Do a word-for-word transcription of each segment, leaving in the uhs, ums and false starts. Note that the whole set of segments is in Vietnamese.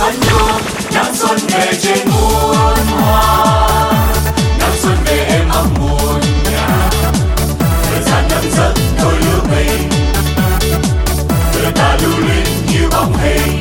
vẫn luôn. Nắng xuân về trên muôn hoa, nắng xuân về êm ấm muôn nhà. Thời gian nâng giấc đôi lứa mình, đời ta lưu luyến như bóng hình.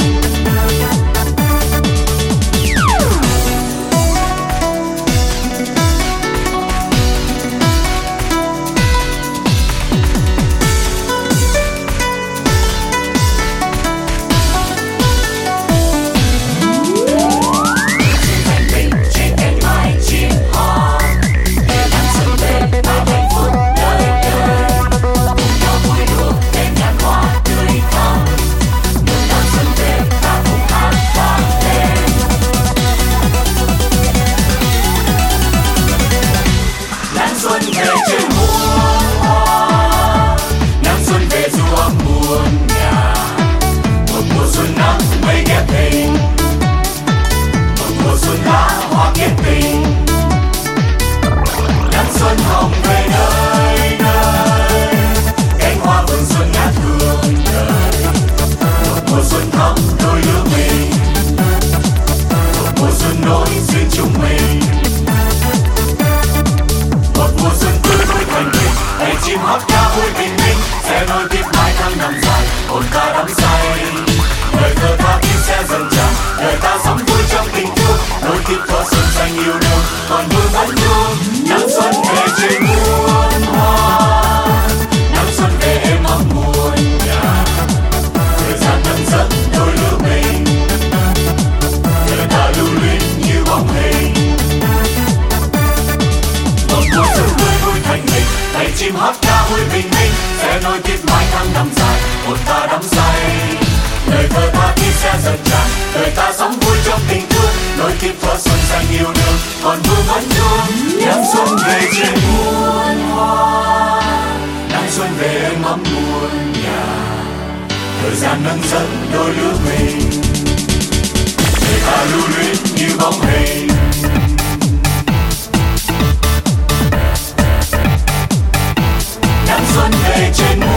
Chim hót ca vui bình minh sẽ nối tiếp mãi tháng năm dài, hồn ta đắm say. Lời thơ tha thiết sẽ dần tràn, đời ta sống vui trong tình thương, nối tiếp thuở xuân xanh yêu đương còn vương vẫn luôn. Nắng xuân về trên muôn hoa, nắng xuân về êm ấm muôn nhà. Thời gian nâng giấc đôi lứa mình, đời ta lưu luyến như bóng hình. Một mùa xuân tươi vui thành hình, tay chim hót ca vui bình minh sẽ nối tiếp mãi tháng năm dài, hồn ta đắm say. Lời thơ tha thiết sẽ dần tràn, đời ta sống vui trong tình thương, nối tiếp thuở xuân xanh yêu đương còn vương vẫn luôn. Nắng xuân về trên muôn hoa, nắng xuân về êm ấm muôn nhà. Thời gian nâng giấc đôi lứa mình, đời ta lưu luyến như bóng hình. Nắng xuân về trên